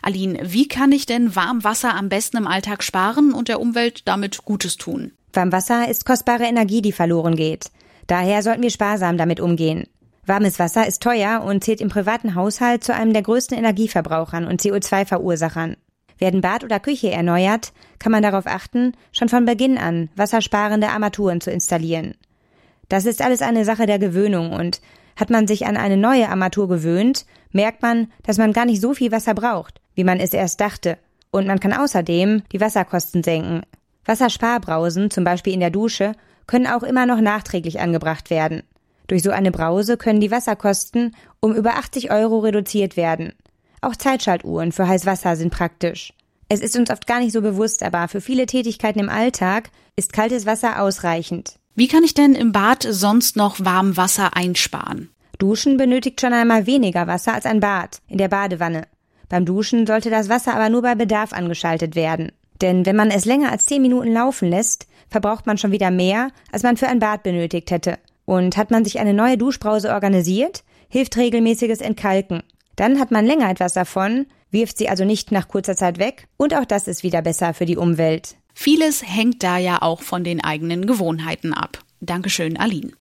Aline, wie kann ich denn Warmwasser am besten im Alltag sparen und der Umwelt damit Gutes tun? Warmwasser ist kostbare Energie, die verloren geht. Daher sollten wir sparsam damit umgehen. Warmes Wasser ist teuer und zählt im privaten Haushalt zu einem der größten Energieverbrauchern und CO2-Verursachern. Werden Bad oder Küche erneuert, kann man darauf achten, schon von Beginn an wassersparende Armaturen zu installieren. Das ist alles eine Sache der Gewöhnung und hat man sich an eine neue Armatur gewöhnt, merkt man, dass man gar nicht so viel Wasser braucht, wie man es erst dachte. Und man kann außerdem die Wasserkosten senken. Wassersparbrausen, zum Beispiel in der Dusche, können auch immer noch nachträglich angebracht werden. Durch so eine Brause können die Wasserkosten um über 80 € reduziert werden. Auch Zeitschaltuhren für Heißwasser sind praktisch. Es ist uns oft gar nicht so bewusst, aber für viele Tätigkeiten im Alltag ist kaltes Wasser ausreichend. Wie kann ich denn im Bad sonst noch warm Wasser einsparen? Duschen benötigt schon einmal weniger Wasser als ein Bad in der Badewanne. Beim Duschen sollte das Wasser aber nur bei Bedarf angeschaltet werden. Denn wenn man es länger als 10 Minuten laufen lässt, verbraucht man schon wieder mehr, als man für ein Bad benötigt hätte. Und hat man sich eine neue Duschbrause organisiert, hilft regelmäßiges Entkalken. Dann hat man länger etwas davon, wirft sie also nicht nach kurzer Zeit weg und auch das ist wieder besser für die Umwelt. Vieles hängt da ja auch von den eigenen Gewohnheiten ab. Dankeschön, Aline.